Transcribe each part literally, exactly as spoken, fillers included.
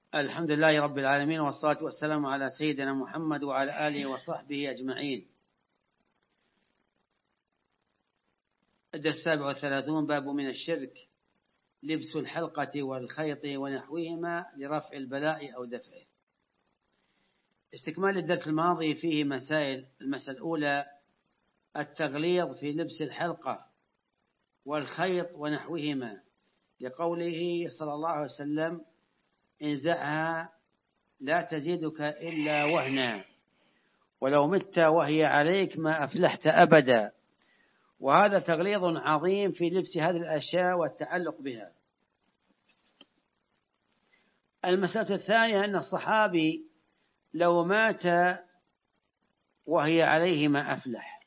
الحمد لله رب العالمين، والصلاة والسلام على سيدنا محمد وعلى آله وصحبه أجمعين. الدرس السابع والثلاثون، باب من الشرك لبس الحلقة والخيط ونحوهما لرفع البلاء أو دفعه. استكمال الدرس الماضي فيه مسائل. المسألة الأولى التغليظ في لبس الحلقة والخيط ونحوهما، لقوله صلى الله عليه وسلم: انزعها لا تزيدك إلا وهنا، ولو مت وهي عليك ما أفلحت أبدا. وهذا تغليظ عظيم في لبس هذه الأشياء والتعلق بها. المسألة الثانية أن الصحابي لو مات وهي عليه ما أفلح،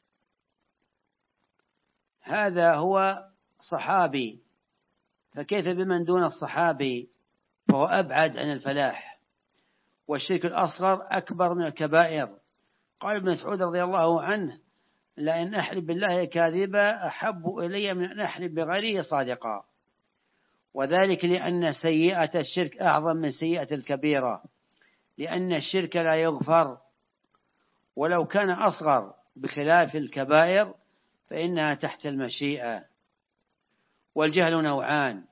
هذا هو صحابي، فكيف بمن دون الصحابي؟ فهو أبعد عن الفلاح، والشرك الأصغر أكبر من الكبائر. قال ابن مسعود رضي الله عنه: لأن أحلف بالله كاذبا أحب إلي من أن أحلف بغيره صادقا. وذلك لأن سيئة الشرك أعظم من سيئة الكبيرة، لأن الشرك لا يغفر ولو كان أصغر، بخلاف الكبائر فإنها تحت المشيئة. والجهل نوعان: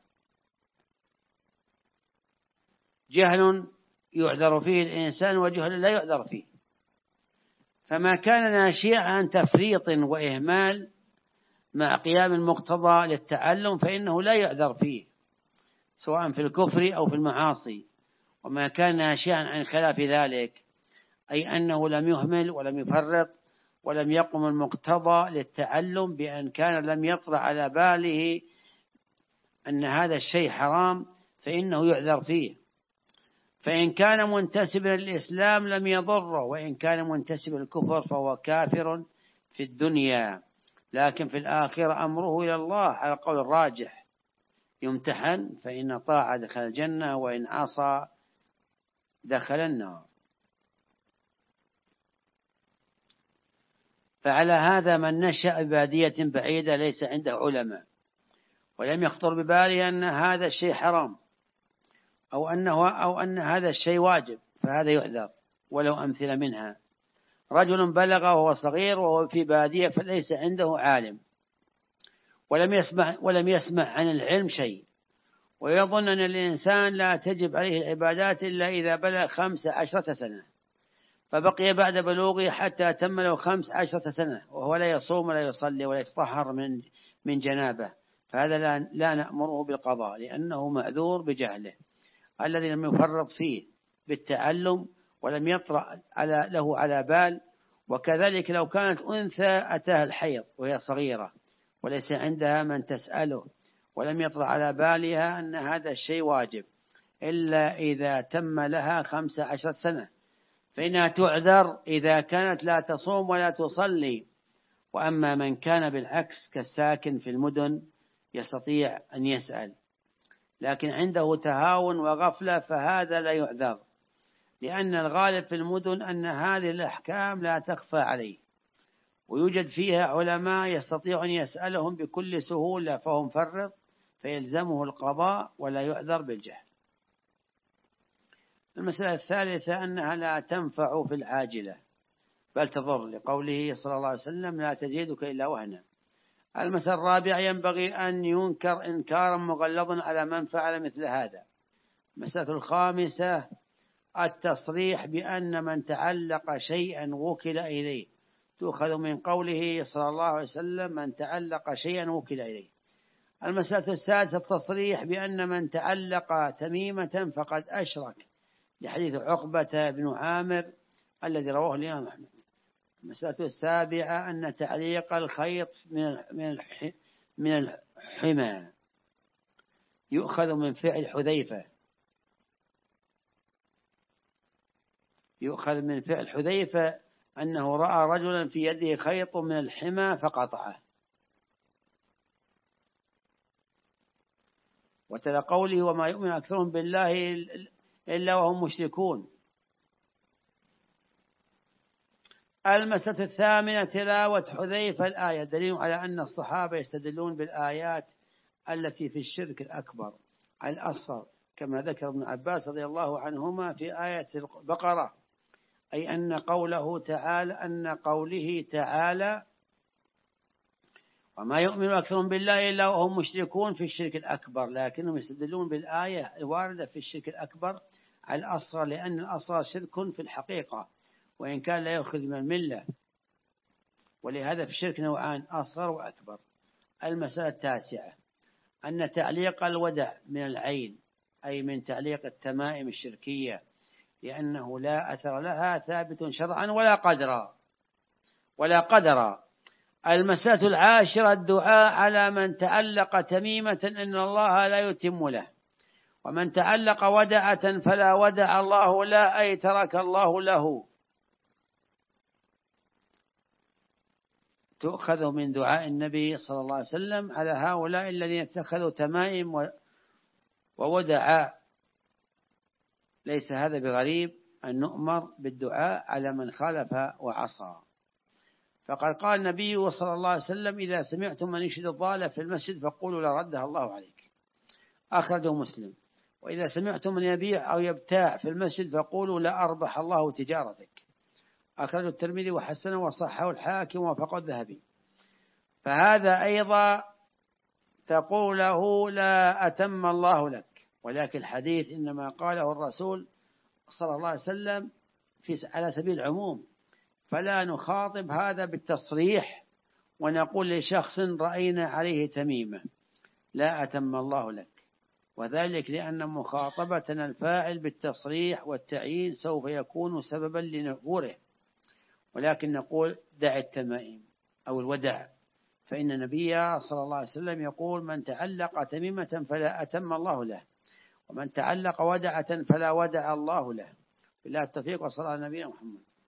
جهل يعذر فيه الإنسان، وجهل لا يعذر فيه. فما كان ناشئا عن تفريط وإهمال مع قيام المقتضى للتعلم فإنه لا يعذر فيه، سواء في الكفر أو في المعاصي. وما كان ناشئا عن خلاف ذلك، أي أنه لم يهمل ولم يفرط ولم يقم المقتضى للتعلم، بأن كان لم يطرأ على باله أن هذا الشيء حرام، فإنه يعذر فيه. فإن كان منتسبا للإسلام لم يضره، وإن كان منتسبا للكفر فهو كافر في الدنيا، لكن في الآخرة أمره إلى الله على القول الراجح. يمتحن، فإن طاع دخل الجنة، وإن عصى دخل النار. فعلى هذا من نشأ ببادية بعيدة ليس عنده علماء، ولم يخطر بباله أن هذا الشيء حرام، أو أنه أو أن هذا الشيء واجب، فهذا يعذر. ولو أمثلة منها: رجل بلغ وهو صغير وهو في بادية فليس عنده عالم، ولم يسمع ولم يسمع عن العلم شيء، ويظن أن الإنسان لا تجب عليه العبادات إلا إذا بلغ خمس عشرة سنة، فبقي بعد بلوغه حتى تم له خمس عشرة سنة وهو لا يصوم ولا يصلي ولا يتطهر من من جنابه، فهذا لا, لا نأمره بالقضاء، لأنه معذور بجهله الذي لم يفرط فيه بالتعلم ولم يطرأ على له على بال. وكذلك لو كانت أنثى أتاها الحيض وهي صغيرة وليس عندها من تسأله، ولم يطرأ على بالها أن هذا الشيء واجب إلا إذا تم لها خمس عشرة سنة، فإنها تعذر إذا كانت لا تصوم ولا تصلي. وأما من كان بالعكس كالساكن في المدن يستطيع أن يسأل، لكن عنده تهاون وغفلة، فهذا لا يعذر، لأن الغالب في المدن أن هذه الأحكام لا تخفى عليه، ويوجد فيها علماء يستطيع أن يسألهم بكل سهولة، فهم فرط فيلزمه القضاء ولا يعذر بالجهل. المسألة الثالثة أنها لا تنفع في العاجلة بل تضر، لقوله صلى الله عليه وسلم: لا تزيدك إلا وهنا. المسألة الرابعة ينبغي أن ينكر إنكارا مغلظا على من فعل مثل هذا. المسألة الخامسة التصريح بأن من تعلق شيئا وكل إليه، تؤخذ من قوله صلى الله عليه وسلم: من تعلق شيئا وكل إليه. المسألة السادسة التصريح بأن من تعلق تميمة فقد أشرك، لحديث عقبة بن عامر الذي رواه الإمام أحمد. المسألة السابعة أن تعليق الخيط من من الحمى يؤخذ من فعل حذيفة يؤخذ من فعل حذيفة أنه رأى رجلا في يده خيط من الحمى فقطعه. وتلا قوله: وما يؤمن أكثرهم بالله إلا وهم مشركون. المسألة الثامنة تلاوة حذيفة الآية، دليل على أن الصحابة يستدلون بالآيات التي في الشرك الأكبر على الأصغر، كما ذكر ابن عباس رضي الله عنهما في آية البقرة، أي أن قوله تعالى أن قوله تعالى وما يؤمن أكثر بالله إلا وهم مشركون في الشرك الأكبر، لكنهم يستدلون بالآية الواردة في الشرك الأكبر على الأصغر، لأن الأصغر شرك في الحقيقة وإن كان لا يخرج من الملة، ولهذا في الشرك نوعان أصغر وأكبر. المسألة التاسعة أن تعليق الودع من العين، أي من تعليق التمائم الشركية، لأنه لا أثر لها ثابت شرعا ولا قدرا ولا قدرا. المسألة العاشرة الدعاء على من تعلق تميمة إن الله لا يتم له، ومن تعلق ودعة فلا ودع الله له، أي ترك الله له. تؤخذ من دعاء النبي صلى الله عليه وسلم على هؤلاء الذين اتخذوا تمائم وودعا. ليس هذا بغريب أن نؤمر بالدعاء على من خالف وعصى، فقد قال النبي صلى الله عليه وسلم إذا سمعتم من يشهد الضالة في المسجد فقولوا لا ردها الله عليك، أخرجه مسلم. وإذا سمعتم من يبيع أو يبتاع في المسجد فقولوا لا أربح الله تجارتك، أخرجه الترمذي وحسنه وصححه الحاكم ووافقه الذهبي. فهذا أيضا تقوله لا أتم الله لك، ولكن الحديث إنما قاله الرسول صلى الله عليه وسلم في على سبيل العموم، فلا نخاطب هذا بالتصريح ونقول لشخص رأينا عليه تميمة لا أتم الله لك، وذلك لأن مخاطبتنا الفاعل بالتصريح والتعيين سوف يكون سببا لنفوره، ولكن نقول دع التمائم أو الودع، فإن النبي صلى الله عليه وسلم يقول من تعلق تميمة فلا أتم الله له، ومن تعلق ودعة فلا ودع الله له. بالله التوفيق، وصلى على نبينا محمد.